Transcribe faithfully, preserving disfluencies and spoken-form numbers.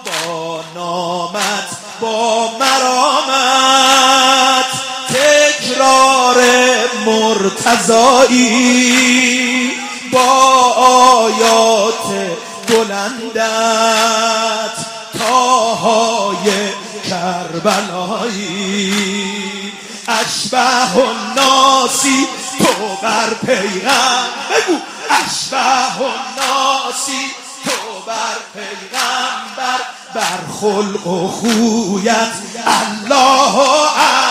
با نامت با مرامت تکرار مرتضایی با آیات بلندت تاهای کربلایی اشبه الناسی تو بر پیغمبر بگو اشبه الناسی تو بر پیغمبر بر خلق و خویت الله